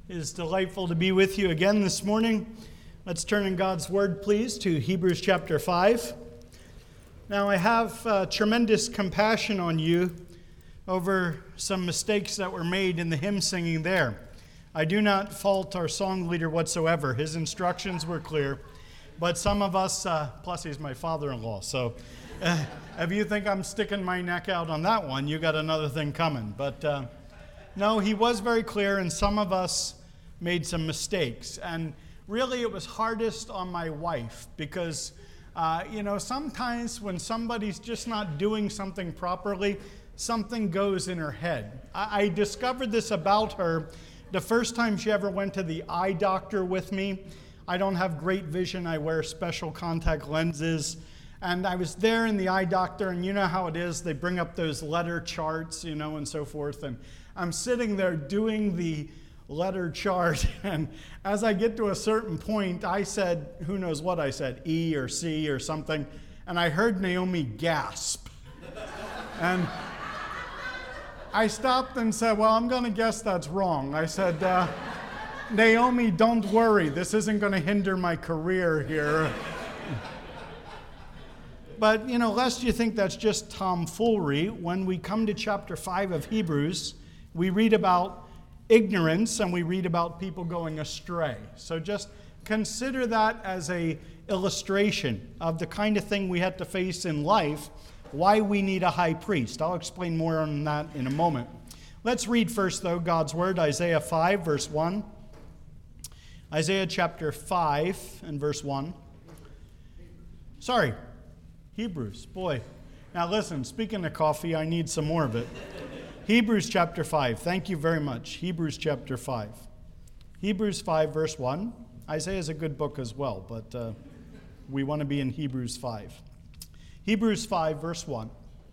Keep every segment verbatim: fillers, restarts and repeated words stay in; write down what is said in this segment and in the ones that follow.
It is delightful to be with you again this morning. Let's turn in God's Word, please, to Hebrews chapter five. Now, I have uh, tremendous compassion on you over some mistakes that were made in the hymn singing there. I do not fault our song leader whatsoever. His instructions were clear. But some of us, uh, plus he's my father-in-law, so uh, if you think I'm sticking my neck out on that one, you got another thing coming. But uh, no, he was very clear, and some of us made some mistakes. And really, it was hardest on my wife because, uh, you know, sometimes when somebody's just not doing something properly, something goes in her head. I, I discovered this about her the first time she ever went to the eye doctor with me. I don't have great vision. I wear special contact lenses. And I was there in the eye doctor, and you know how it is. They bring up those letter charts, you know, and so forth. And I'm sitting there doing the letter chart, and as I get to a certain point, I said, who knows what I said, E or C or something, and I heard Naomi gasp. And I stopped and said, well, I'm going to guess that's wrong. I said, uh, Naomi, don't worry. This isn't going to hinder my career here. But, you know, lest you think that's just tomfoolery, when we come to chapter five of Hebrews, we read about ignorance and we read about people going astray. So just consider that as a illustration of the kind of thing we have to face in life, why we need a high priest. I'll explain more on that in a moment. Let's read first, though, God's Word, Isaiah five, verse one. Isaiah chapter five and verse one. Sorry, Hebrews. Boy. Now listen, speaking of coffee, I need some more of it. Hebrews chapter five. Thank you very much. Hebrews chapter five. Hebrews five, verse one. Isaiah is a good book as well, but uh, we want to be in Hebrews five. Hebrews five, verse one.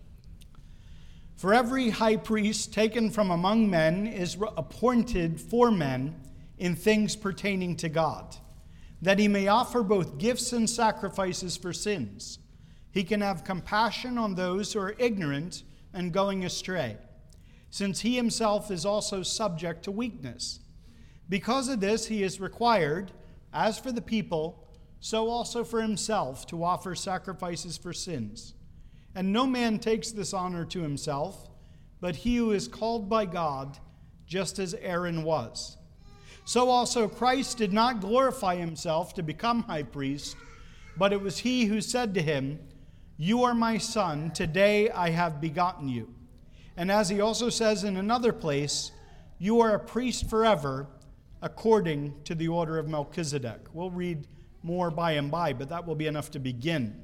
For every high priest taken from among men is appointed for men in things pertaining to God, that he may offer both gifts and sacrifices for sins. He can have compassion on those who are ignorant and going astray, since he himself is also subject to weakness. Because of this, he is required, as for the people, so also for himself, to offer sacrifices for sins. And no man takes this honor to himself, but he who is called by God, just as Aaron was. So also Christ did not glorify himself to become high priest, but it was he who said to him, "You are my son, today I have begotten you." And as he also says in another place, "You are a priest forever, according to the order of Melchizedek." We'll read more by and by, but that will be enough to begin.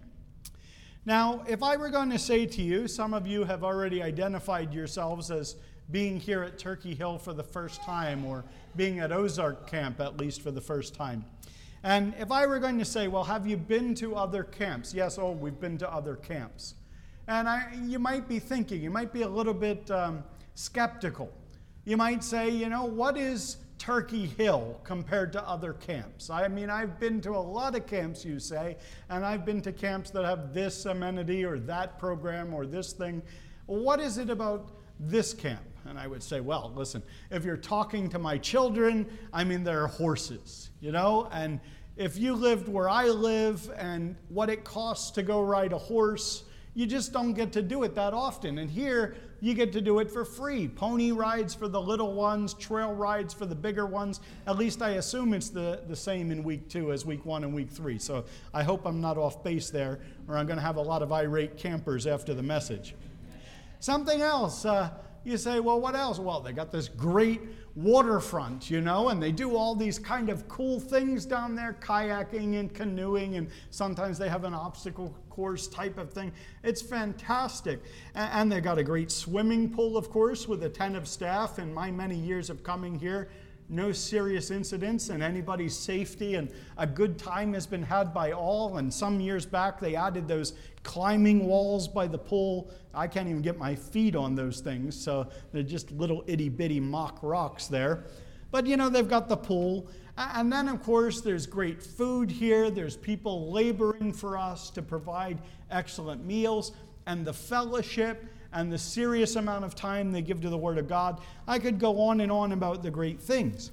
Now, if I were going to say to you, some of you have already identified yourselves as being here at Turkey Hill for the first time, or being at Ozark Camp at least for the first time. And if I were going to say, well, have you been to other camps? Yes, oh, we've been to other camps. And I, you might be thinking, you might be a little bit um, skeptical. You might say, you know, what is Turkey Hill compared to other camps? I mean, I've been to a lot of camps, you say, and I've been to camps that have this amenity or that program or this thing. What is it about this camp? And I would say, well, listen, if you're talking to my children, I mean, there are horses, you know, and if you lived where I live and what it costs to go ride a horse, you just don't get to do it that often. And here, you get to do it for free. Pony rides for the little ones, trail rides for the bigger ones. At least I assume it's the, the same in week two as week one and week three. So I hope I'm not off base there, or I'm going to have a lot of irate campers after the message. Something else, uh, you say, well, what else? Well, they got this great waterfront, you know, and they do all these kind of cool things down there, kayaking and canoeing, and sometimes they have an obstacle course type of thing. It's fantastic. And they got a great swimming pool, of course, with attentive staff. In my many years of coming here, no serious incidents, and anybody's safety, and a good time has been had by all. And some years back, they added those climbing walls by the pool. I can't even get my feet on those things, so they're just little itty-bitty mock rocks there. But, you know, they've got the pool. And then, of course, there's great food here. There's people laboring for us to provide excellent meals. And the fellowship and the serious amount of time they give to the Word of God. I could go on and on about the great things.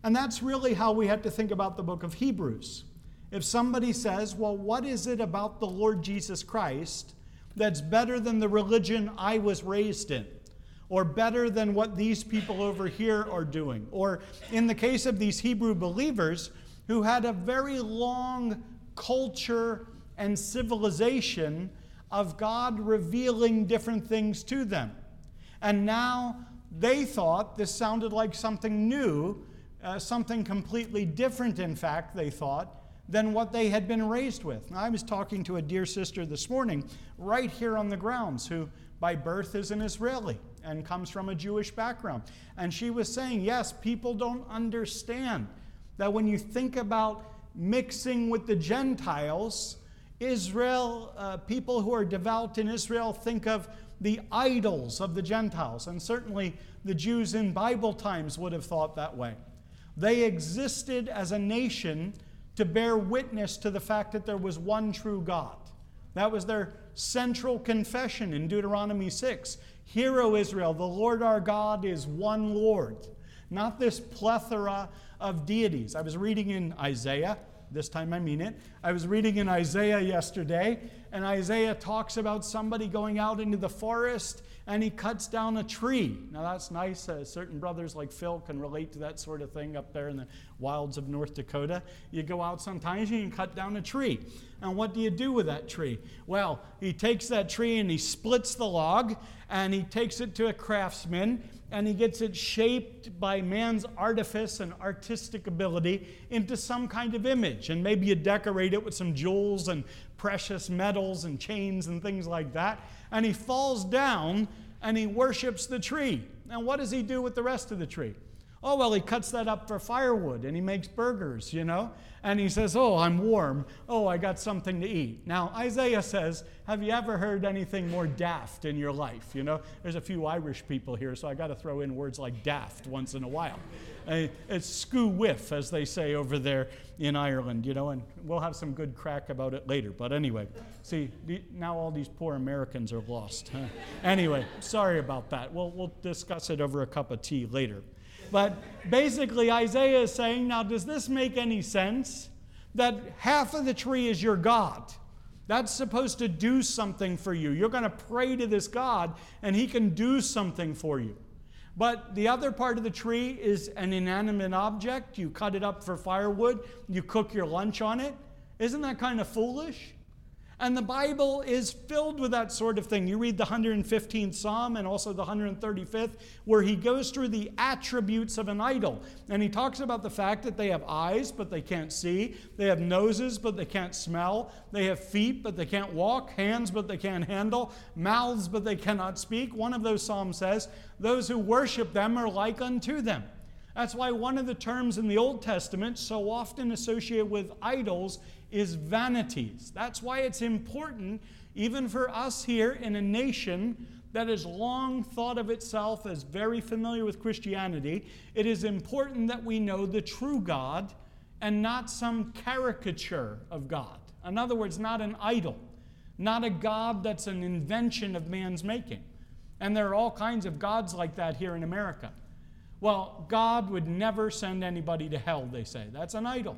And that's really how we have to think about the book of Hebrews. If somebody says, well, what is it about the Lord Jesus Christ that's better than the religion I was raised in? Or better than what these people over here are doing? Or in the case of these Hebrew believers who had a very long culture and civilization of God revealing different things to them. And now they thought this sounded like something new, uh, something completely different, in fact, they thought, than what they had been raised with. Now, I was talking to a dear sister this morning right here on the grounds who by birth is an Israeli and comes from a Jewish background. And she was saying, yes, people don't understand that when you think about mixing with the Gentiles, Israel, uh, people who are devout in Israel think of the idols of the Gentiles. And certainly the Jews in Bible times would have thought that way. They existed as a nation to bear witness to the fact that there was one true God. That was their central confession in Deuteronomy six. Hear, O Israel, the Lord our God is one Lord, not this plethora of deities. I was reading in Isaiah, this time I mean it. I was reading in Isaiah yesterday, and Isaiah talks about somebody going out into the forest and he cuts down a tree. Now that's nice. Uh, certain brothers like Phil can relate to that sort of thing up there in the wilds of North Dakota. You go out sometimes and you can cut down a tree. And what do you do with that tree? Well, he takes that tree and he splits the log and he takes it to a craftsman and he gets it shaped by man's artifice and artistic ability into some kind of image. And maybe you decorate it with some jewels and precious metals and chains and things like that. And he falls down and he worships the tree. Now, what does he do with the rest of the tree? Oh, well, he cuts that up for firewood and he makes burgers, you know. And he says, oh, I'm warm. Oh, I got something to eat. Now, Isaiah says, have you ever heard anything more daft in your life? You know, there's a few Irish people here, so I got to throw in words like daft once in a while. Uh, it's screw whiff, as they say over there in Ireland, you know, and we'll have some good crack about it later. But anyway, see, now all these poor Americans are lost. Huh? Anyway, sorry about that. We'll, we'll discuss it over a cup of tea later. But basically, Isaiah is saying, now, does this make any sense? That half of the tree is your God. That's supposed to do something for you. You're going to pray to this God, and he can do something for you. But the other part of the tree is an inanimate object. You cut it up for firewood. You cook your lunch on it. Isn't that kind of foolish? And the Bible is filled with that sort of thing. You read the one hundred fifteenth Psalm and also the one hundred thirty-fifth, where he goes through the attributes of an idol. And he talks about the fact that they have eyes, but they can't see. They have noses, but they can't smell. They have feet, but they can't walk. Hands, but they can't handle. Mouths, but they cannot speak. One of those Psalms says, those who worship them are like unto them. That's why one of the terms in the Old Testament so often associated with idols is vanities. That's why it's important, even for us here in a nation that has long thought of itself as very familiar with Christianity, it is important that we know the true God and not some caricature of God. In other words, not an idol, not a God that's an invention of man's making. And there are all kinds of gods like that here in America. Well, God would never send anybody to hell, they say. That's an idol.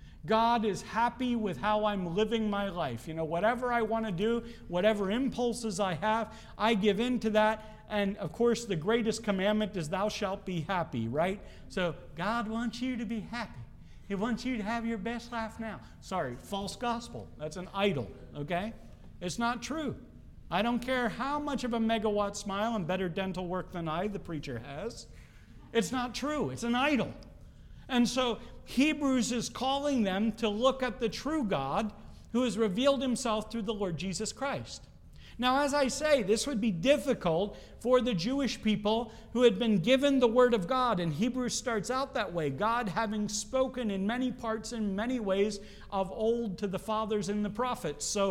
God is happy with how I'm living my life. You know, whatever I want to do, whatever impulses I have, I give in to that. And of course, the greatest commandment is thou shalt be happy, right? So God wants you to be happy. He wants you to have your best life now. Sorry, false gospel. That's an idol, okay? It's not true. I don't care how much of a megawatt smile and better dental work than I the preacher has. It's not true. It's an idol. And so Hebrews is calling them to look at the true God who has revealed himself through the Lord Jesus Christ. Now, as I say, this would be difficult for the Jewish people who had been given the Word of God. And Hebrews starts out that way, God having spoken in many parts, in many ways, of old to the fathers and the prophets. So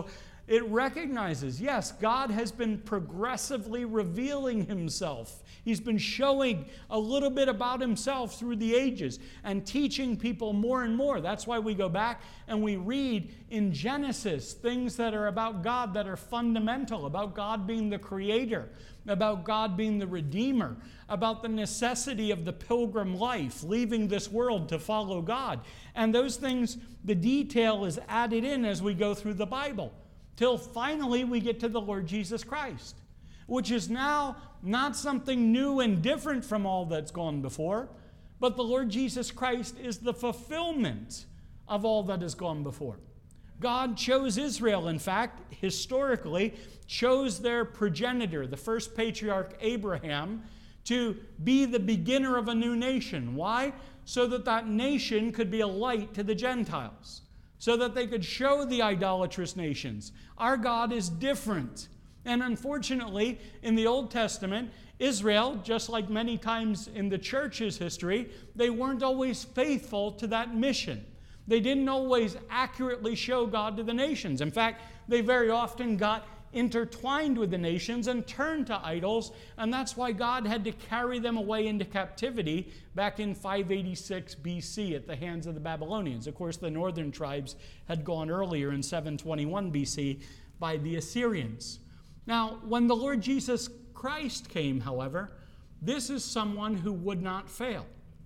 It recognizes, yes, God has been progressively revealing himself. He's been showing a little bit about himself through the ages and teaching people more and more. That's why we go back and we read in Genesis things that are about God that are fundamental, about God being the creator, about God being the redeemer, about the necessity of the pilgrim life, leaving this world to follow God. And those things, the detail is added in as we go through the Bible, till finally we get to the Lord Jesus Christ, which is now not something new and different from all that's gone before, but the Lord Jesus Christ is the fulfillment of all that has gone before. God chose Israel, in fact, historically, chose their progenitor, the first patriarch Abraham, to be the beginner of a new nation. Why? So that that nation could be a light to the Gentiles, so that they could show the idolatrous nations, our God is different. And unfortunately, in the Old Testament, Israel, just like many times in the church's history, they weren't always faithful to that mission. They didn't always accurately show God to the nations. In fact, they very often got intertwined with the nations and turned to idols, and that's why God had to carry them away into captivity back in five eighty-six B C at the hands of the Babylonians. Of course, the northern tribes had gone earlier in seven twenty-one B C by the Assyrians. Now, when the Lord Jesus Christ came, however, this is someone who would not fail.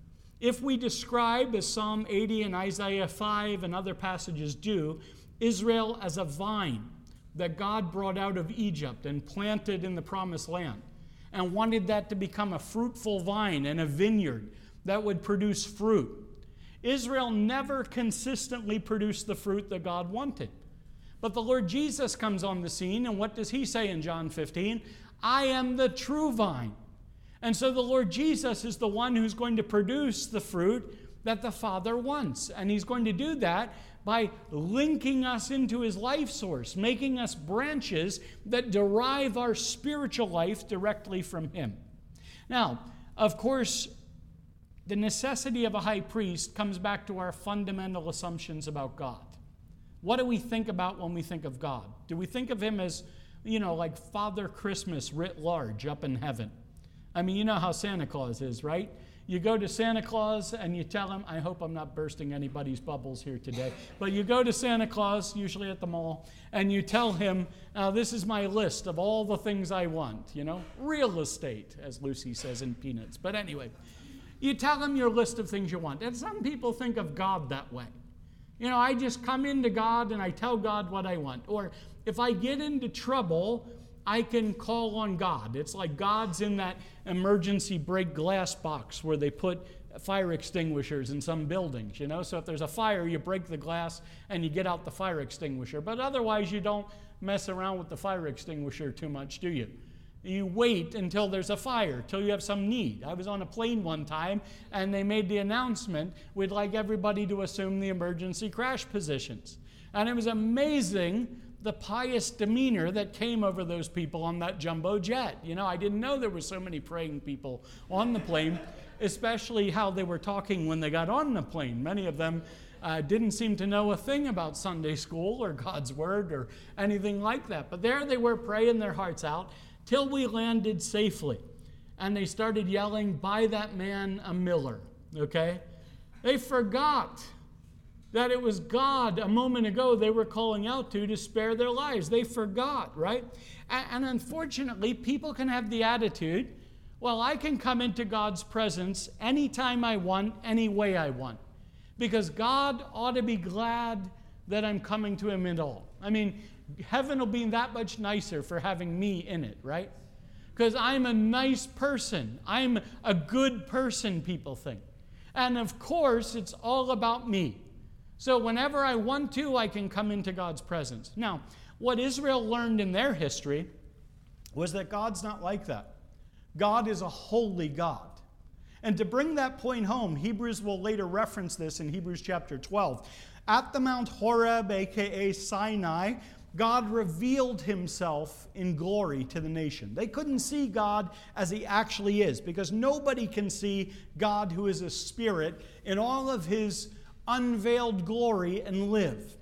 If we describe, as Psalm eighty and Isaiah five and other passages do, Israel as a vine that God brought out of Egypt and planted in the promised land, and wanted that to become a fruitful vine and a vineyard that would produce fruit. Israel never consistently produced the fruit that God wanted. But the Lord Jesus comes on the scene, and what does he say in John fifteen? I am the true vine. And so the Lord Jesus is the one who's going to produce the fruit that the Father wants. And he's going to do that by linking us into his life source, making us branches that derive our spiritual life directly from him. Now, of course, the necessity of a high priest comes back to our fundamental assumptions about God. What do we think about when we think of God? Do we think of him as, you know, like Father Christmas writ large up in heaven? I mean, you know how Santa Claus is, right? You go to Santa Claus and you tell him, I hope I'm not bursting anybody's bubbles here today, but you go to Santa Claus, usually at the mall, and you tell him, uh, this is my list of all the things I want, you know, real estate, as Lucy says in Peanuts. But anyway, you tell him your list of things you want. And some people think of God that way. You know, I just come into God and I tell God what I want. Or if I get into trouble, I can call on God. It's like God's in that emergency break glass box where they put fire extinguishers in some buildings, you know. So if there's a fire, you break the glass and you get out the fire extinguisher. But otherwise, you don't mess around with the fire extinguisher too much, do you? You wait until there's a fire, till you have some need. I was on a plane one time, and they made the announcement, we'd like everybody to assume the emergency crash positions. And it was amazing the pious demeanor that came over those people on that jumbo jet. You know, I didn't know there were so many praying people on the plane, especially how they were talking when they got on the plane. Many of them uh, didn't seem to know a thing about Sunday school or God's Word or anything like that. But there they were praying their hearts out till we landed safely. And they started yelling, buy that man a Miller, okay? They forgot that it was God a moment ago they were calling out to to spare their lives. They forgot, right? And, and unfortunately, people can have the attitude, well, I can come into God's presence anytime I want, any way I want, because God ought to be glad that I'm coming to him at all. I mean, heaven will be that much nicer for having me in it, right? Because I'm a nice person. I'm a good person, people think. And of course, it's all about me. So whenever I want to, I can come into God's presence. Now, what Israel learned in their history was that God's not like that. God is a holy God. And to bring that point home, Hebrews will later reference this in Hebrews chapter twelve. At the Mount Horeb, aka Sinai, God revealed himself in glory to the nation. They couldn't see God as he actually is, because nobody can see God, who is a spirit, in all of his unveiled glory and live.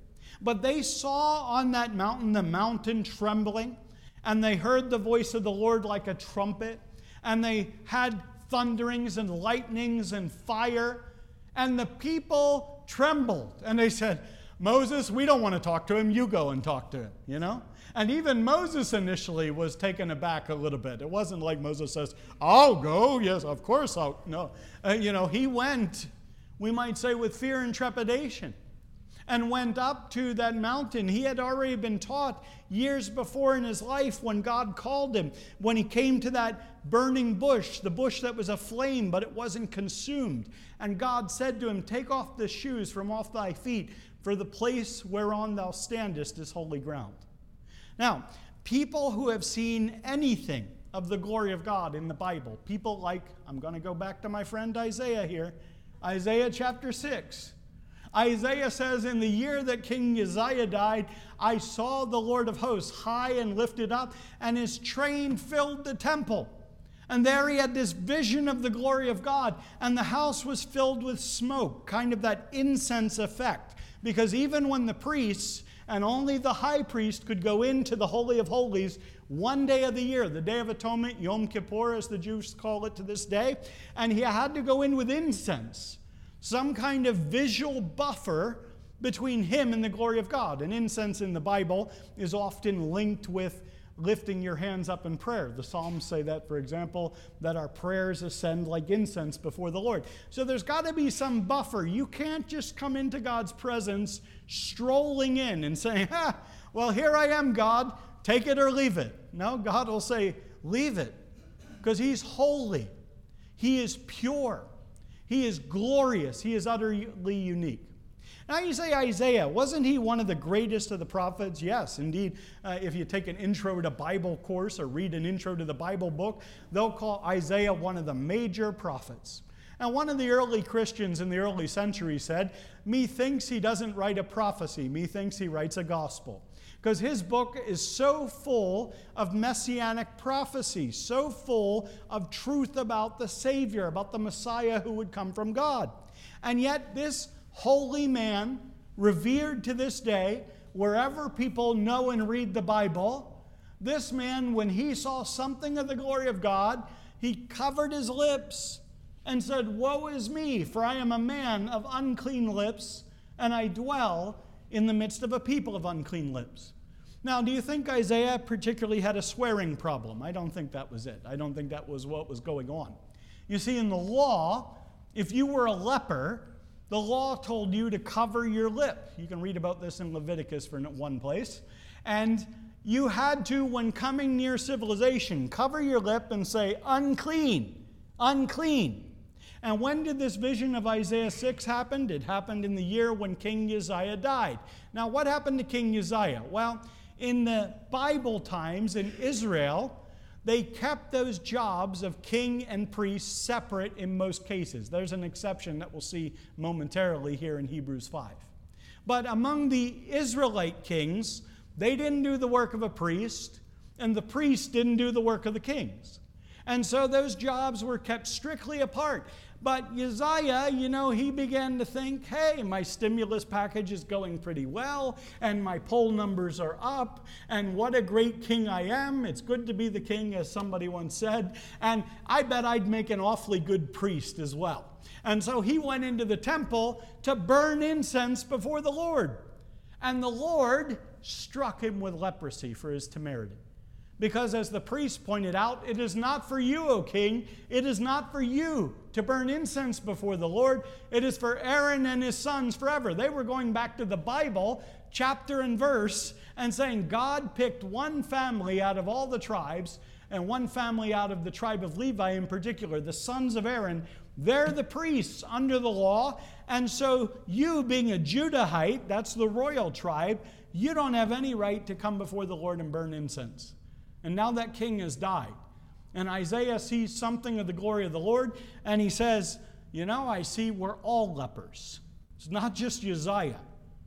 But they saw on that mountain the mountain trembling, and they heard the voice of the Lord like a trumpet, and they had thunderings and lightnings and fire, and the people trembled. And they said, Moses, we don't want to talk to him. You go and talk to him, you know? And even Moses initially was taken aback a little bit. It wasn't like Moses says, I'll go. Yes, of course I'll. No. Uh, you know, he went, we might say, with fear and trepidation, and went up to that mountain. He had already been taught years before in his life when God called him, when he came to that burning bush, the bush that was aflame, but it wasn't consumed. And God said to him, take off the shoes from off thy feet, for the place whereon thou standest is holy ground. Now, people who have seen anything of the glory of God in the Bible, people like, I'm going to go back to my friend Isaiah here, Isaiah chapter six. Isaiah says, in the year that King Uzziah died, I saw the Lord of hosts high and lifted up, and his train filled the temple. And there he had this vision of the glory of God, and the house was filled with smoke, kind of that incense effect. Because even when the priests, and only the high priest, could go into the Holy of Holies one day of the year, the Day of Atonement, Yom Kippur, as the Jews call it to this day, and he had to go in with incense, some kind of visual buffer between him and the glory of God. And incense in the Bible is often linked with lifting your hands up in prayer. The Psalms say that, for example, that our prayers ascend like incense before the Lord. So there's got to be some buffer. You can't just come into God's presence strolling in and saying, ha, well, here I am, God, take it or leave it. No, God will say, leave it, because he's holy. He is pure. He is glorious. He is utterly unique. Now you say Isaiah, wasn't he one of the greatest of the prophets? Yes, indeed. Uh, if you take an intro to Bible course or read an intro to the Bible book, they'll call Isaiah one of the major prophets. And one of the early Christians in the early century said, methinks he doesn't write a prophecy, methinks he writes a gospel. Because his book is so full of messianic prophecy, so full of truth about the Savior, about the Messiah who would come from God. And yet this holy man, revered to this day, wherever people know and read the Bible, this man, when he saw something of the glory of God, he covered his lips and said, woe is me, for I am a man of unclean lips, and I dwell in the midst of a people of unclean lips. Now, do you think Isaiah particularly had a swearing problem? I don't think that was it. I don't think that was what was going on. You see, in the law, if you were a leper, the law told you to cover your lip. You can read about this in Leviticus for one place. And you had to, when coming near civilization, cover your lip and say, unclean, unclean. And when did this vision of Isaiah six happen? It happened in the year when King Uzziah died. Now, what happened to King Uzziah? Well, in the Bible times in Israel, they kept those jobs of king and priest separate in most cases. There's an exception that we'll see momentarily here in Hebrews five. But among the Israelite kings, they didn't do the work of a priest, and the priests didn't do the work of the kings. And so those jobs were kept strictly apart. But Uzziah, you know, he began to think, hey, my stimulus package is going pretty well, and my poll numbers are up, and what a great king I am. It's good to be the king, as somebody once said, and I bet I'd make an awfully good priest as well. And so he went into the temple to burn incense before the Lord. And the Lord struck him with leprosy for his temerity. Because as the priest pointed out, it is not for you, O king, it is not for you to burn incense before the Lord. It is for Aaron and his sons forever. They were going back to the Bible, chapter and verse, and saying God picked one family out of all the tribes, and one family out of the tribe of Levi in particular, the sons of Aaron. They're the priests under the law, and so you, being a Judahite, that's the royal tribe, you don't have any right to come before the Lord and burn incense. And now that king has died. And Isaiah sees something of the glory of the Lord, and he says, you know, I see we're all lepers. It's not just Uzziah.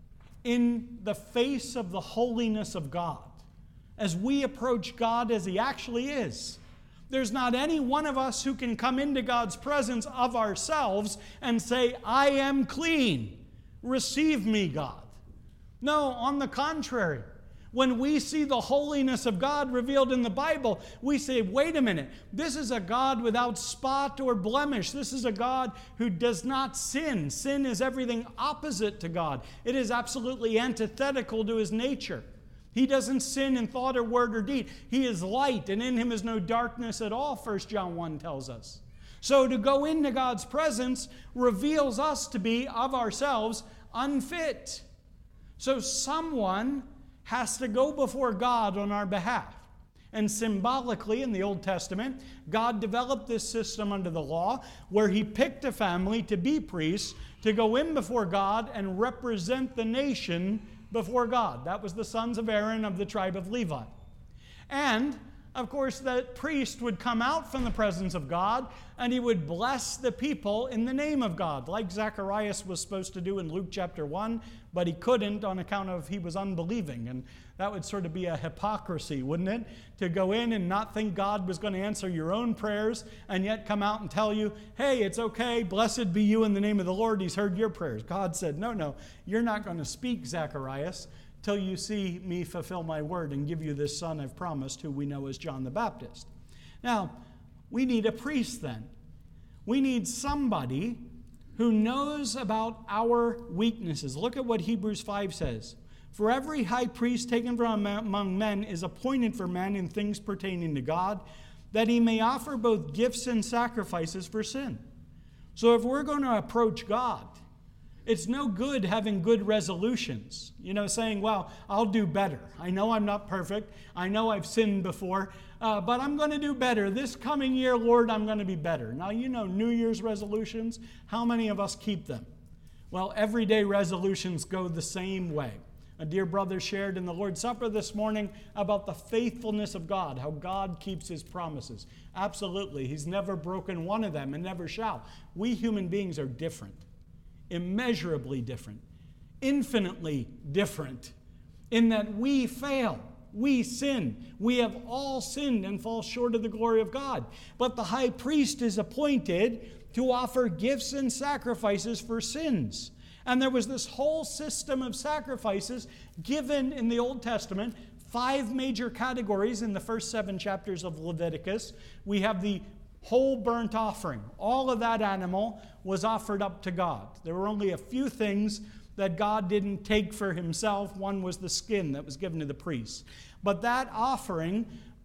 In the face of the holiness of God, as we approach God as he actually is, there's not any one of us who can come into God's presence of ourselves and say, I am clean. Receive me, God. No, on the contrary. When we see the holiness of God revealed in the Bible, we say, wait a minute, this is a God without spot or blemish. This is a God who does not sin. Sin is everything opposite to God. It is absolutely antithetical to his nature. He doesn't sin in thought or word or deed. He is light, and in him is no darkness at all, First John one tells us. So to go into God's presence reveals us to be, of ourselves, unfit. So someone has to go before God on our behalf. And symbolically, in the Old Testament, God developed this system under the law where he picked a family to be priests, to go in before God and represent the nation before God. That was the sons of Aaron of the tribe of Levi. And, of course, that priest would come out from the presence of God and he would bless the people in the name of God, like Zacharias was supposed to do in Luke chapter one, but he couldn't on account of he was unbelieving. And that would sort of be a hypocrisy, wouldn't it? To go in and not think God was going to answer your own prayers and yet come out and tell you, hey, it's okay, blessed be you in the name of the Lord, he's heard your prayers. God said, no, no, you're not going to speak, Zacharias, till you see me fulfill my word and give you this son I've promised, who we know as John the Baptist. Now, we need a priest then. We need somebody who knows about our weaknesses. Look at what Hebrews five says. For every high priest taken from among men is appointed for men in things pertaining to God, that he may offer both gifts and sacrifices for sin. So if we're going to approach God, it's no good having good resolutions. You know, saying, well, I'll do better. I know I'm not perfect. I know I've sinned before, uh, but I'm going to do better. This coming year, Lord, I'm going to be better. Now, you know, New Year's resolutions, how many of us keep them? Well, everyday resolutions go the same way. A dear brother shared in the Lord's Supper this morning about the faithfulness of God, how God keeps his promises. Absolutely. He's never broken one of them and never shall. We human beings are different. Immeasurably different, infinitely different, in that we fail, we sin. We have all sinned and fall short of the glory of God. But the high priest is appointed to offer gifts and sacrifices for sins. And there was this whole system of sacrifices given in the Old Testament, five major categories in the first seven chapters of Leviticus. We have the whole burnt offering. All of that animal was offered up to God. There were only a few things that God didn't take for himself. One was the skin that was given to the priests. But that offering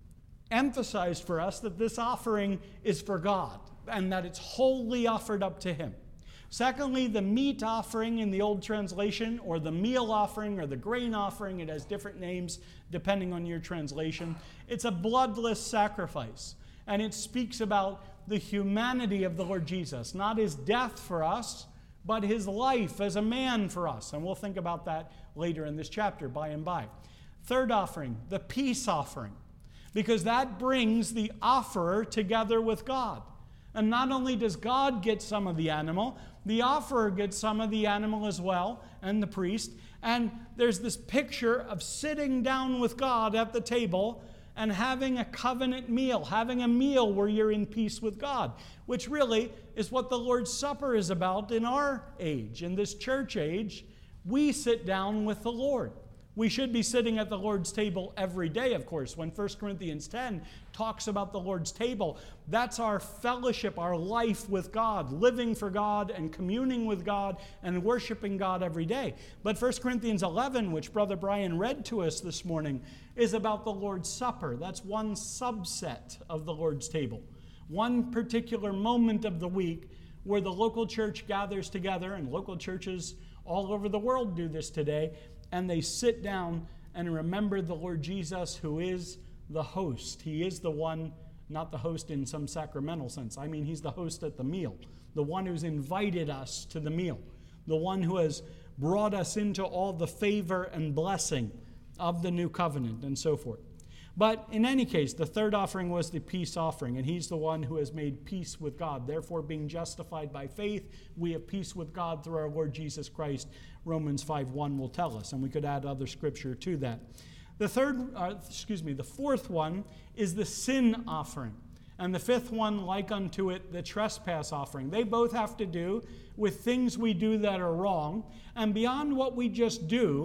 emphasized for us that this offering is for God and that it's wholly offered up to him. Secondly, the meat offering in the old translation, or the meal offering, or the grain offering, it has different names depending on your translation. It's a bloodless sacrifice. And it speaks about the humanity of the Lord Jesus, not his death for us, but his life as a man for us. And we'll think about that later in this chapter, by and by. Third offering, the peace offering, because that brings the offerer together with God. And not only does God get some of the animal, the offerer gets some of the animal as well, and the priest. And there's this picture of sitting down with God at the table and having a covenant meal, having a meal where you're in peace with God, which really is what the Lord's Supper is about in our age, in this church age. We sit down with the Lord. We should be sitting at the Lord's table every day, of course. When First Corinthians ten talks about the Lord's table, that's our fellowship, our life with God, living for God and communing with God and worshiping God every day. But First Corinthians eleven, which Brother Brian read to us this morning, is about the Lord's Supper. That's one subset of the Lord's table, one particular moment of the week where the local church gathers together, and local churches all over the world do this today, and they sit down and remember the Lord Jesus, who is the host. He is the one, not the host in some sacramental sense. I mean, he's the host at the meal, the one who's invited us to the meal, the one who has brought us into all the favor and blessing of the new covenant and so forth. But in any case, the third offering was the peace offering, and he's the one who has made peace with God. Therefore, being justified by faith, we have peace with God through our Lord Jesus Christ. Romans five one will tell us, and we could add other scripture to that. The third, uh, excuse me, the fourth one is the sin offering, and the fifth one, like unto it, the trespass offering. They both have to do with things we do that are wrong, and beyond what we just do,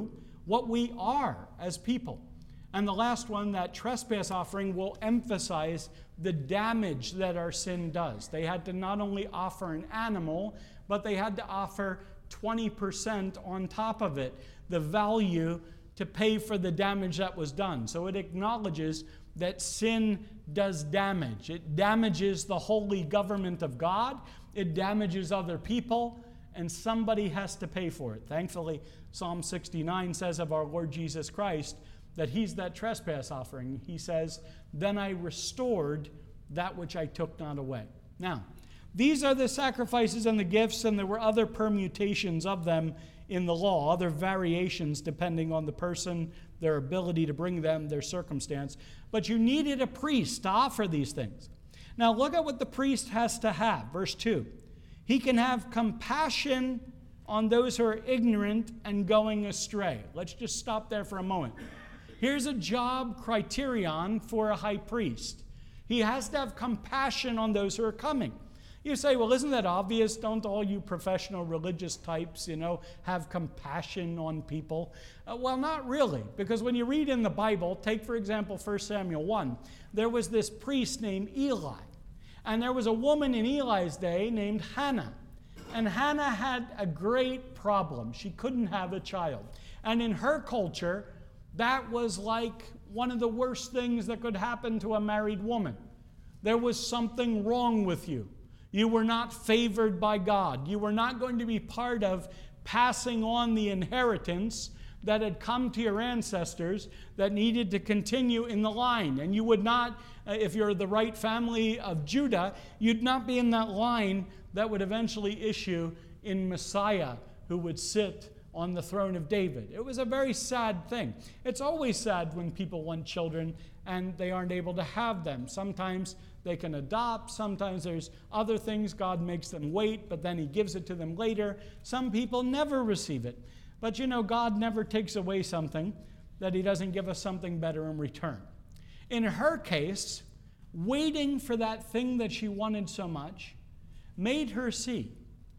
what we are as people. And the last one, that trespass offering, will emphasize the damage that our sin does. They had to not only offer an animal, but they had to offer twenty percent on top of it, the value to pay for the damage that was done. So it acknowledges that sin does damage. It damages the holy government of God. It damages other people, and somebody has to pay for it. Thankfully, Psalm sixty-nine says of our Lord Jesus Christ that he's that trespass offering. He says, "Then I restored that which I took not away." Now, these are the sacrifices and the gifts, and there were other permutations of them in the law, other variations depending on the person, their ability to bring them, their circumstance. But you needed a priest to offer these things. Now look at what the priest has to have. Verse two. He can have compassion on those who are ignorant and going astray. Let's just stop there for a moment. Here's a job criterion for a high priest. He has to have compassion on those who are coming. You say, well, isn't that obvious? Don't all you professional religious types, you know, have compassion on people? Uh, well, not really, because when you read in the Bible, take, for example, First Samuel one, there was this priest named Eli, and there was a woman in Eli's day named Hannah, and Hannah had a great problem. She couldn't have a child, and in her culture, that was like one of the worst things that could happen to a married woman. There was something wrong with you. You were not favored by God. You were not going to be part of passing on the inheritance that had come to your ancestors that needed to continue in the line. And you would not, if you're the right family of Judah, you'd not be in that line that would eventually issue in Messiah, who would sit on the throne of David. It was a very sad thing. It's always sad when people want children and they aren't able to have them. Sometimes they can adopt. Sometimes there's other things. God makes them wait, but then he gives it to them later. Some people never receive it. But you know, God never takes away something that he doesn't give us something better in return. In her case, waiting for that thing that she wanted so much made her see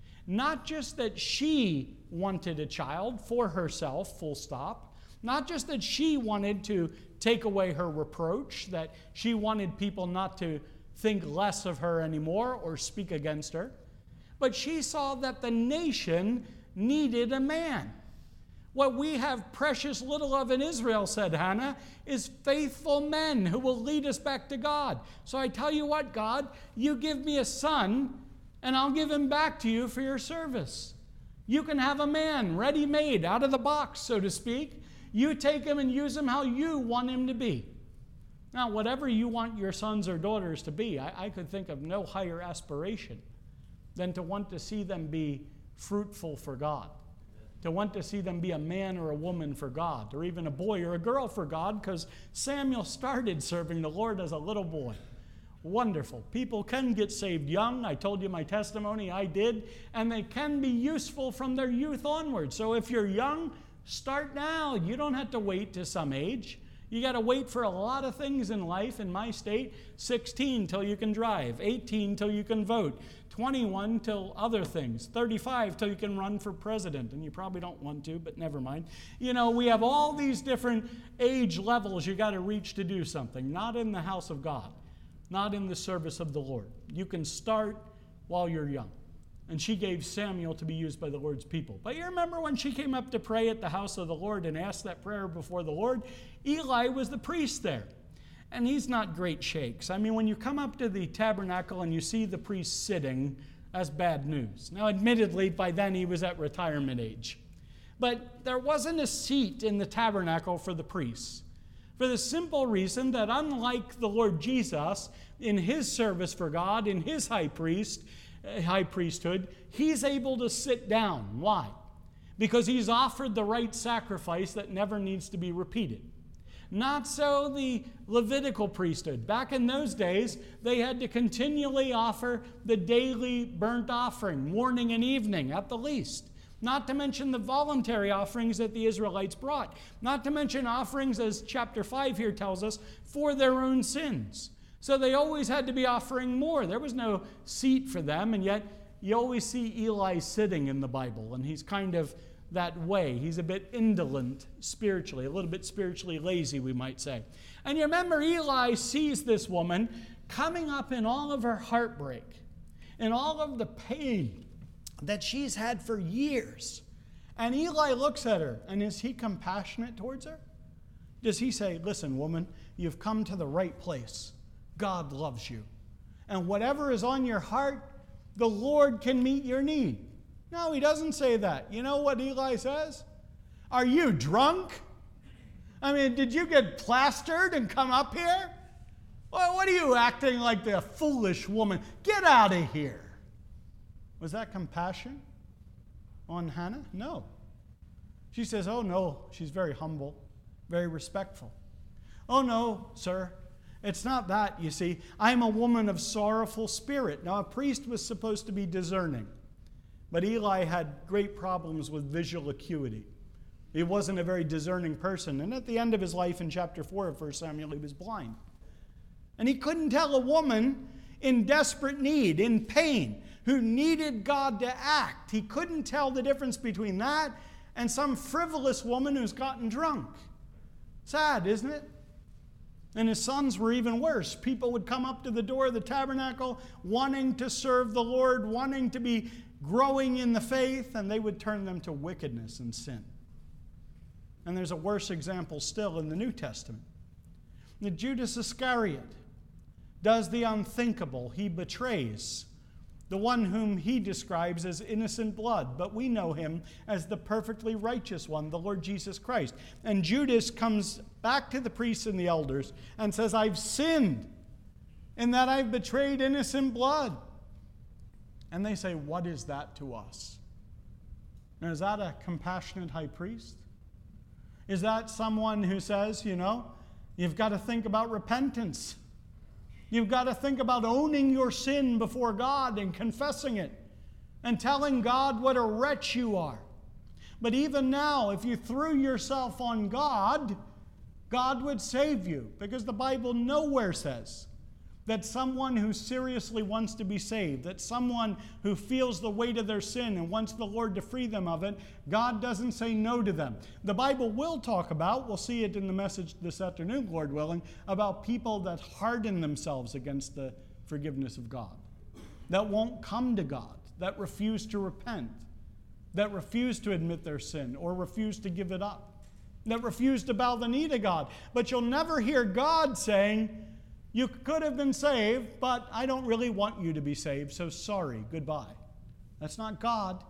not just that she wanted a child for herself, full stop, not just that she wanted to take away her reproach, that she wanted people not to think less of her anymore or speak against her, but she saw that the nation needed a man. What we have precious little of in Israel, said Hannah, is faithful men who will lead us back to God. So I tell you what, God, you give me a son, and I'll give him back to you for your service. You can have a man ready-made, out of the box, so to speak. You take him and use him how you want him to be. Now, whatever you want your sons or daughters to be, I, I could think of no higher aspiration than to want to see them be fruitful for God, to want to see them be a man or a woman for God, or even a boy or a girl for God, because Samuel started serving the Lord as a little boy. Wonderful. People can get saved young. I told you my testimony, I did. And they can be useful from their youth onward. So if you're young, start now. You don't have to wait to some age. You got to wait for a lot of things in life. In my state, sixteen till you can drive, eighteen till you can vote, twenty-one till other things, thirty-five till you can run for president. And you probably don't want to, but never mind. You know, we have all these different age levels you got to reach to do something. Not in the house of God. Not in the service of the Lord. You can start while you're young. And she gave Samuel to be used by the Lord's people. But you remember when she came up to pray at the house of the Lord and asked that prayer before the Lord? Eli was the priest there. And he's not great shakes. I mean, when you come up to the tabernacle and you see the priest sitting, that's bad news. Now, admittedly, by then he was at retirement age. But there wasn't a seat in the tabernacle for the priests. For the simple reason that unlike the Lord Jesus, in his service for God, in his high priest, high priesthood, he's able to sit down. Why? Because he's offered the right sacrifice that never needs to be repeated. Not so the Levitical priesthood. Back in those days, they had to continually offer the daily burnt offering, morning and evening at the least. Not to mention the voluntary offerings that the Israelites brought. Not to mention offerings, as chapter five here tells us, for their own sins. So they always had to be offering more. There was no seat for them, and yet you always see Eli sitting in the Bible, and he's kind of that way. He's a bit indolent spiritually, a little bit spiritually lazy, we might say. And you remember Eli sees this woman coming up in all of her heartbreak and all of the pain that she's had for years. And Eli looks at her, and is he compassionate towards her? Does he say, listen, woman, you've come to the right place. God loves you. And whatever is on your heart, the Lord can meet your need. No, he doesn't say that. You know what Eli says? Are you drunk? I mean, did you get plastered and come up here? Well, what are you acting like the foolish woman? Get out of here. Was that compassion on Hannah? No. She says, oh no, she's very humble, very respectful. Oh no, sir, it's not that, you see. I'm a woman of sorrowful spirit. Now, a priest was supposed to be discerning, but Eli had great problems with visual acuity. He wasn't a very discerning person, and at the end of his life in chapter four of First Samuel, he was blind. And he couldn't tell a woman in desperate need, in pain, who needed God to act. He couldn't tell the difference between that and some frivolous woman who's gotten drunk. Sad, isn't it? And his sons were even worse. People would come up to the door of the tabernacle wanting to serve the Lord, wanting to be growing in the faith, and they would turn them to wickedness and sin. And there's a worse example still in the New Testament. That Judas Iscariot does the unthinkable. He betrays the one whom he describes as innocent blood, but we know him as the perfectly righteous one, the Lord Jesus Christ. And Judas comes back to the priests and the elders and says, I've sinned in that I've betrayed innocent blood. And they say, what is that to us? Now, is that a compassionate high priest? Is that someone who says, you know, you've got to think about repentance. You've got to think about owning your sin before God and confessing it and telling God what a wretch you are. But even now, if you threw yourself on God, God would save you, because the Bible nowhere says that someone who seriously wants to be saved, that someone who feels the weight of their sin and wants the Lord to free them of it, God doesn't say no to them. The Bible will talk about, we'll see it in the message this afternoon, Lord willing, about people that harden themselves against the forgiveness of God, that won't come to God, that refuse to repent, that refuse to admit their sin or refuse to give it up, that refuse to bow the knee to God. But you'll never hear God saying, you could have been saved, but I don't really want you to be saved, so sorry, goodbye. That's not God.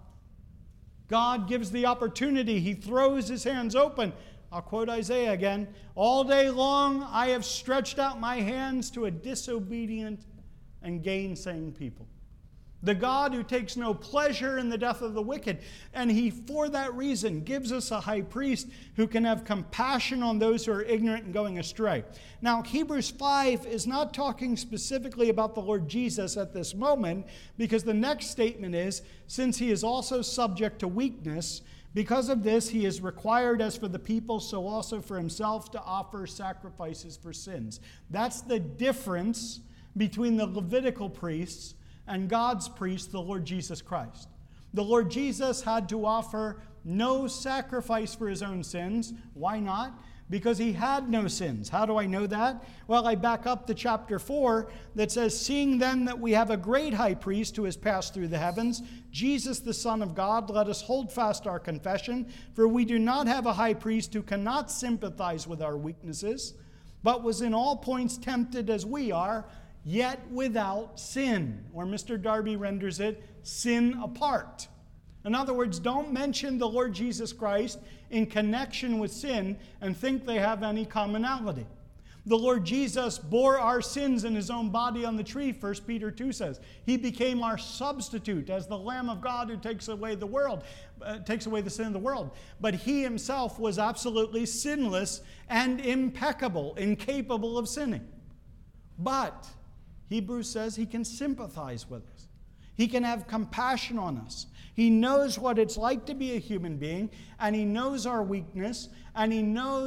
God gives the opportunity. He throws his hands open. I'll quote Isaiah again. All day long I have stretched out my hands to a disobedient and gainsaying people. The God who takes no pleasure in the death of the wicked. And he, for that reason, gives us a high priest who can have compassion on those who are ignorant and going astray. Now, Hebrews five is not talking specifically about the Lord Jesus at this moment, because the next statement is, since he is also subject to weakness, because of this he is required as for the people, so also for himself, to offer sacrifices for sins. That's the difference between the Levitical priests and God's priest, the Lord Jesus Christ. The Lord Jesus had to offer no sacrifice for his own sins. Why not? Because he had no sins. How do I know that? Well, I back up to chapter four that says, seeing then that we have a great high priest who has passed through the heavens, Jesus the Son of God, let us hold fast our confession, for we do not have a high priest who cannot sympathize with our weaknesses, but was in all points tempted as we are, yet without sin. Or Mister Darby renders it, sin apart. In other words, don't mention the Lord Jesus Christ in connection with sin and think they have any commonality. The Lord Jesus bore our sins in his own body on the tree, First Peter two says. He became our substitute as the Lamb of God who takes away the world, uh, takes away the sin of the world. But he himself was absolutely sinless and impeccable, incapable of sinning. But Hebrews says he can sympathize with us. He can have compassion on us. He knows what it's like to be a human being, and he knows our weakness, and he knows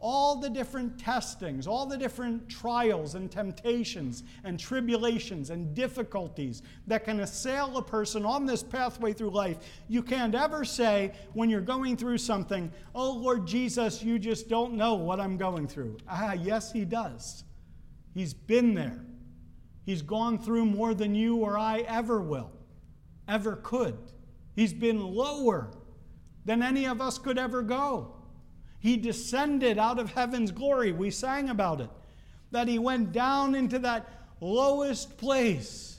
all the different testings, all the different trials and temptations and tribulations and difficulties that can assail a person on this pathway through life, you can't ever say when you're going through something, "Oh, Lord Jesus, you just don't know what I'm going through." Ah, yes, he does. He's been there. He's gone through more than you or I ever will, ever could. He's been lower than any of us could ever go. He descended out of heaven's glory. We sang about it. That he went down into that lowest place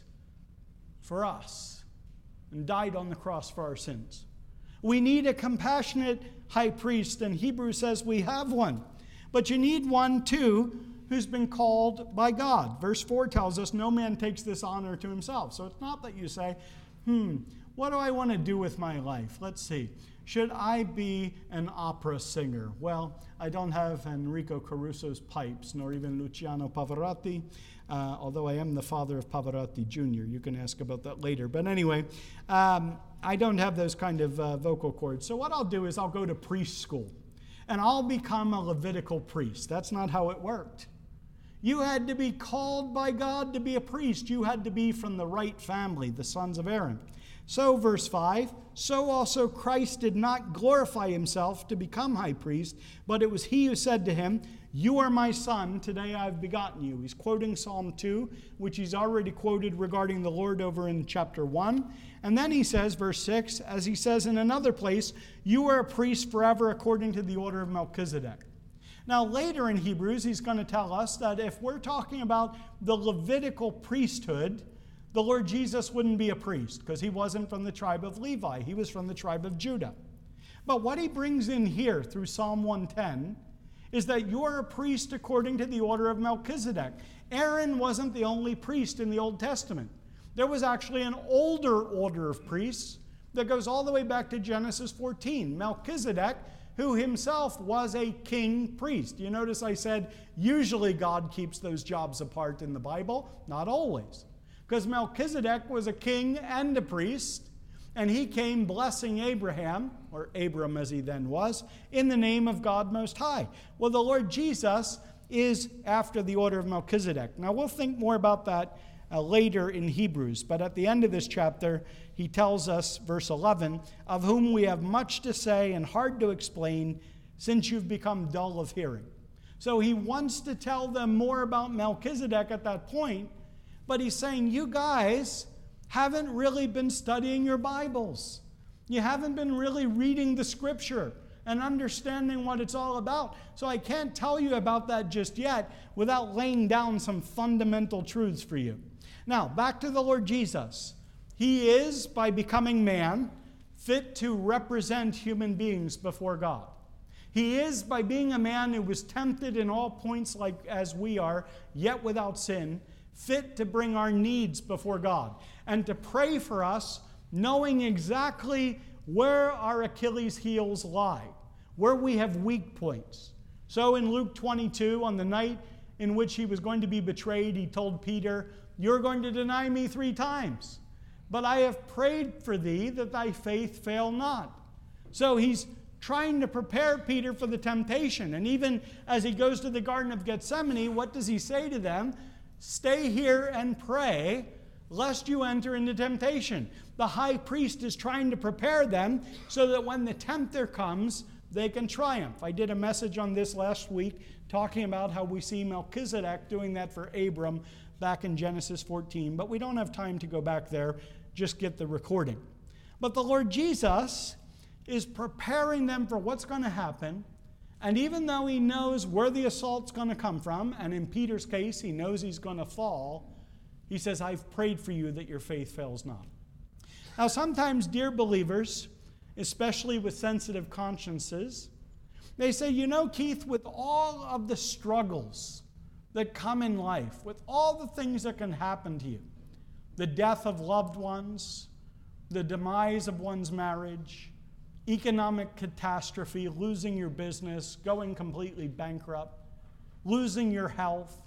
for us and died on the cross for our sins. We need a compassionate high priest, and Hebrews says we have one. But you need one, too, who's been called by God. Verse four tells us no man takes this honor to himself. So it's not that you say, hmm, what do I want to do with my life? Let's see. Should I be an opera singer? Well, I don't have Enrico Caruso's pipes, nor even Luciano Pavarotti, uh, although I am the father of Pavarotti Junior You can ask about that later. But anyway, um, I don't have those kind of uh, vocal cords. So what I'll do is I'll go to priest school, and I'll become a Levitical priest. That's not how it worked. You had to be called by God to be a priest. You had to be from the right family, the sons of Aaron. So, verse five, so also Christ did not glorify himself to become high priest, but it was he who said to him, "You are my son, today I've begotten you." He's quoting Psalm two, which he's already quoted regarding the Lord over in chapter one. And then he says, verse six, as he says in another place, "You are a priest forever according to the order of Melchizedek." Now, later in Hebrews, he's going to tell us that if we're talking about the Levitical priesthood, the Lord Jesus wouldn't be a priest because he wasn't from the tribe of Levi. He was from the tribe of Judah. But what he brings in here through Psalm one ten is that you're a priest according to the order of Melchizedek. Aaron wasn't the only priest in the Old Testament. There was actually an older order of priests that goes all the way back to Genesis fourteen. Melchizedek, who himself was a king priest. You notice I said usually God keeps those jobs apart in the Bible. Not always. Because Melchizedek was a king and a priest, and he came blessing Abraham, or Abram as he then was, in the name of God Most High. Well, the Lord Jesus is after the order of Melchizedek. Now, we'll think more about that uh, later in Hebrews, but at the end of this chapter, he tells us, verse eleven, "Of whom we have much to say and hard to explain, since you've become dull of hearing." So he wants to tell them more about Melchizedek at that point, but he's saying, you guys haven't really been studying your Bibles. You haven't been really reading the Scripture and understanding what it's all about. So I can't tell you about that just yet without laying down some fundamental truths for you. Now, back to the Lord Jesus. He is, by becoming man, fit to represent human beings before God. He is, by being a man who was tempted in all points like as we are, yet without sin, fit to bring our needs before God and to pray for us, knowing exactly where our Achilles' heels lie, where we have weak points. So in Luke twenty-two, on the night in which he was going to be betrayed, he told Peter, "You're going to deny me three times, but I have prayed for thee that thy faith fail not." So he's trying to prepare Peter for the temptation. And even as he goes to the Garden of Gethsemane, what does he say to them? Stay here and pray, lest you enter into temptation. The high priest is trying to prepare them so that when the tempter comes, they can triumph. I did a message on this last week talking about how we see Melchizedek doing that for Abram back in Genesis fourteen, but we don't have time to go back there. Just get the recording. But the Lord Jesus is preparing them for what's going to happen. And even though he knows where the assault's going to come from, and in Peter's case, he knows he's going to fall, he says, "I've prayed for you that your faith fails not." Now, sometimes, dear believers, especially with sensitive consciences, they say, you know, Keith, with all of the struggles that come in life, with all the things that can happen to you, the death of loved ones, the demise of one's marriage, economic catastrophe, losing your business, going completely bankrupt, losing your health,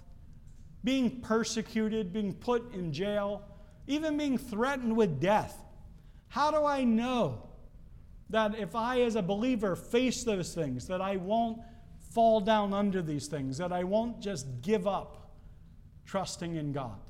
being persecuted, being put in jail, even being threatened with death. How do I know that if I, as a believer, face those things, that I won't fall down under these things, that I won't just give up trusting in God.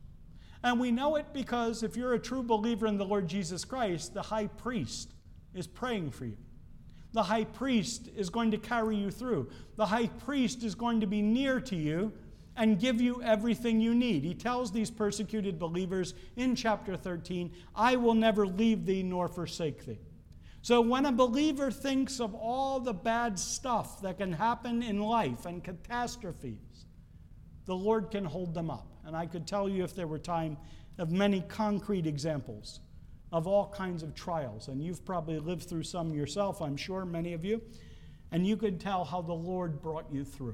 And we know it because if you're a true believer in the Lord Jesus Christ, the high priest is praying for you. The high priest is going to carry you through. The high priest is going to be near to you and give you everything you need. He tells these persecuted believers in chapter thirteen, I will never leave thee nor forsake thee. So when a believer thinks of all the bad stuff that can happen in life and catastrophes, the Lord can hold them up. And I could tell you, if there were time, of many concrete examples of all kinds of trials. And you've probably lived through some yourself, I'm sure, many of you. And you could tell how the Lord brought you through.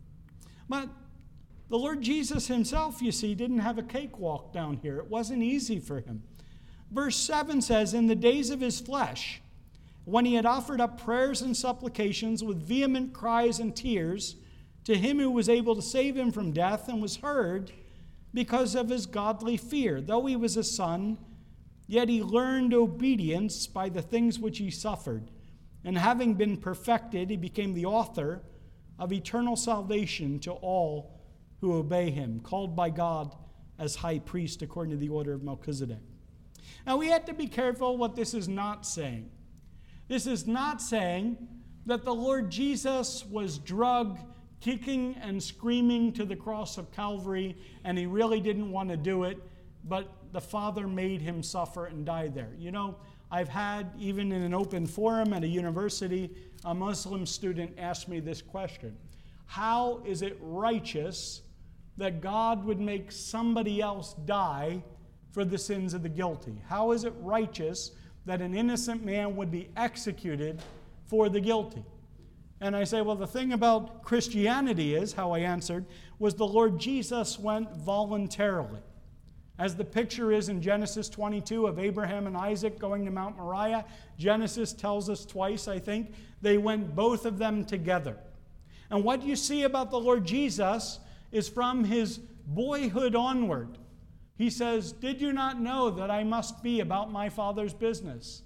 But the Lord Jesus himself, you see, didn't have a cakewalk down here. It wasn't easy for him. Verse seven says, in the days of his flesh, when he had offered up prayers and supplications with vehement cries and tears to him who was able to save him from death, and was heard because of his godly fear. Though he was a son, yet he learned obedience by the things which he suffered. And having been perfected, he became the author of eternal salvation to all who obey him, called by God as high priest according to the order of Melchizedek. Now we have to be careful what this is not saying. This is not saying that the Lord Jesus was drugged, kicking and screaming to the cross of Calvary, and he really didn't want to do it, but the Father made him suffer and die there. You know, I've had, even in an open forum at a university, a Muslim student ask me this question. How is it righteous that God would make somebody else die for the sins of the guilty? How is it righteous that an innocent man would be executed for the guilty? And I say, well, the thing about Christianity is, how I answered, was the Lord Jesus went voluntarily. As the picture is in Genesis twenty-two of Abraham and Isaac going to Mount Moriah, Genesis tells us twice, I think, they went both of them together. And what you see about the Lord Jesus is from his boyhood onward. He says, did you not know that I must be about my Father's business?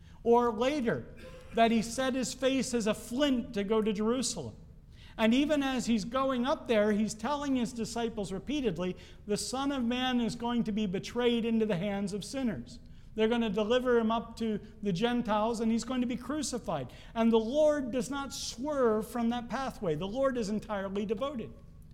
Or later, that he set his face as a flint to go to Jerusalem. And even as he's going up there, he's telling his disciples repeatedly, the Son of Man is going to be betrayed into the hands of sinners. They're going to deliver him up to the Gentiles, and he's going to be crucified. And the Lord does not swerve from that pathway. The Lord is entirely devoted.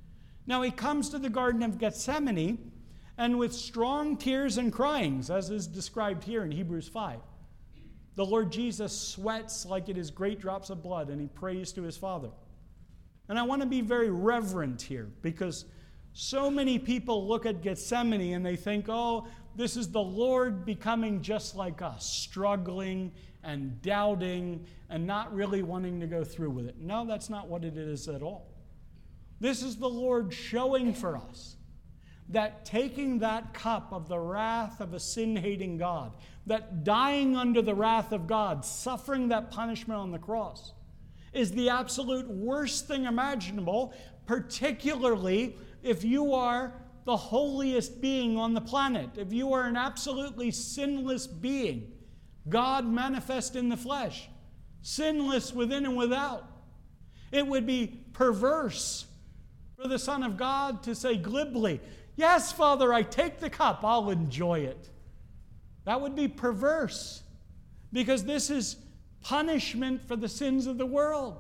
Now he comes to the Garden of Gethsemane, and with strong tears and cryings, as is described here in Hebrews five, the Lord Jesus sweats like it is great drops of blood, and he prays to his Father. And I want to be very reverent here, because so many people look at Gethsemane and they think, oh, this is the Lord becoming just like us, struggling and doubting and not really wanting to go through with it. No, that's not what it is at all. This is the Lord showing for us that taking that cup of the wrath of a sin-hating God, that dying under the wrath of God, suffering that punishment on the cross, is the absolute worst thing imaginable, particularly if you are the holiest being on the planet, if you are an absolutely sinless being, God manifest in the flesh, sinless within and without. It would be perverse for the Son of God to say glibly, yes, Father, I take the cup, I'll enjoy it. That would be perverse, because this is punishment for the sins of the world.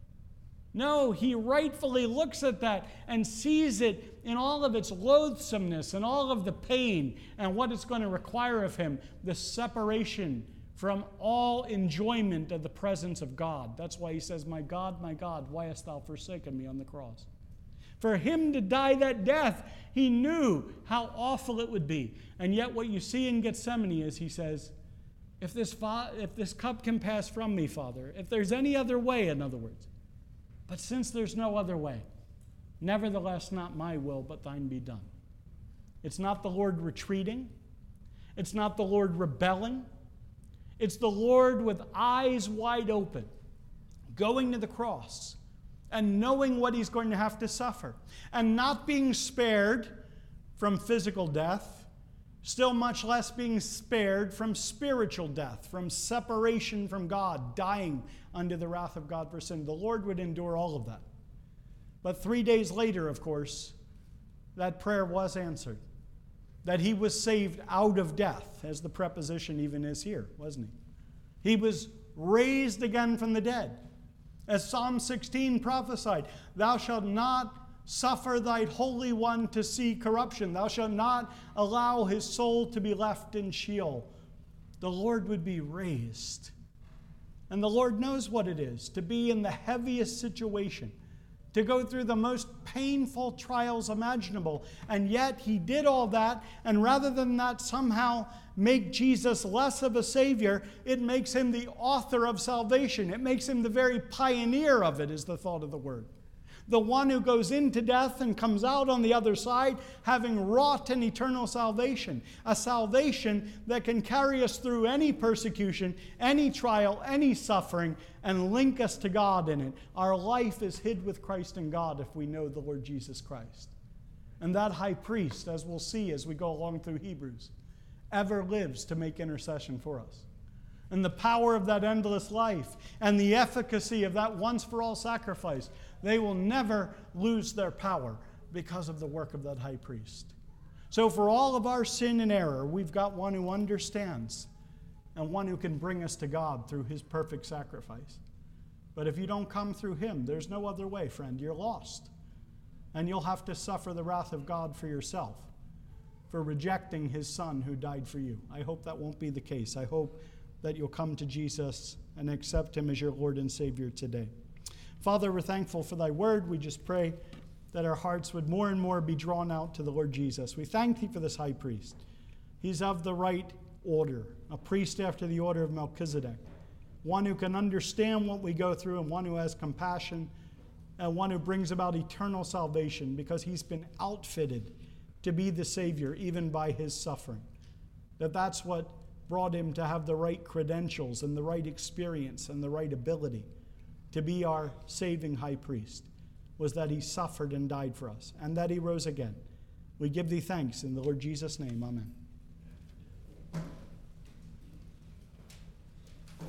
No, he rightfully looks at that and sees it in all of its loathsomeness and all of the pain and what it's going to require of him, the separation from all enjoyment of the presence of God. That's why he says, my God, my God, why hast thou forsaken me on the cross? For him to die that death, he knew how awful it would be. And yet what you see in Gethsemane is he says, if this, fa- if this cup can pass from me, Father, if there's any other way, in other words, but since there's no other way, nevertheless not my will, but thine be done. It's not the Lord retreating. It's not the Lord rebelling. It's the Lord with eyes wide open, going to the cross and knowing what he's going to have to suffer, and not being spared from physical death, still much less being spared from spiritual death, from separation from God, dying under the wrath of God for sin. The Lord would endure all of that. But three days later, of course, that prayer was answered. That he was saved out of death, as the preposition even is here, wasn't he? He was raised again from the dead. As Psalm sixteen prophesied, thou shalt not suffer thy Holy One to see corruption. Thou shalt not allow his soul to be left in Sheol. The Lord would be raised. And the Lord knows what it is to be in the heaviest situation, to go through the most painful trials imaginable. And yet he did all that, and rather than that somehow make Jesus less of a Savior, it makes him the author of salvation. It makes him the very pioneer of it, is the thought of the word. The one who goes into death and comes out on the other side having wrought an eternal salvation. A salvation that can carry us through any persecution, any trial, any suffering, and link us to God in it. Our life is hid with Christ in God if we know the Lord Jesus Christ. And that high priest, as we'll see as we go along through Hebrews, ever lives to make intercession for us. And the power of that endless life and the efficacy of that once-for-all sacrifice, they will never lose their power because of the work of that high priest. So for all of our sin and error, we've got one who understands and one who can bring us to God through his perfect sacrifice. But if you don't come through him, there's no other way, friend. You're lost. And you'll have to suffer the wrath of God for yourself for rejecting his Son who died for you. I hope that won't be the case. I hope that you'll come to Jesus and accept him as your Lord and Savior today. Father, we're thankful for thy word. We just pray that our hearts would more and more be drawn out to the Lord Jesus. We thank thee for this high priest. He's of the right order, a priest after the order of Melchizedek, one who can understand what we go through and one who has compassion and one who brings about eternal salvation because he's been outfitted to be the Savior even by his suffering. That that's what brought him to have the right credentials and the right experience and the right ability to be our saving high priest, was that he suffered and died for us and that he rose again. We give thee thanks in the Lord Jesus' name. Amen.